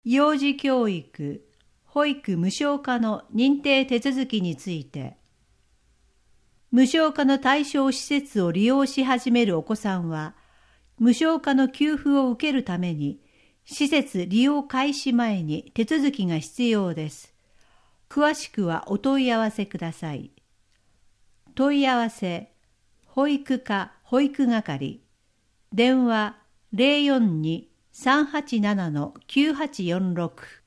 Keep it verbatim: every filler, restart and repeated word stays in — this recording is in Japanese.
幼児教育、保育無償化の認定手続きについて、無償化の対象施設を利用し始めるお子さんは、無償化の給付を受けるために、施設利用開始前に手続きが必要です。詳しくはお問い合わせください。問い合わせ、保育課保育係、電話 ゼロよんに さんはちなな きゅうはちよんろく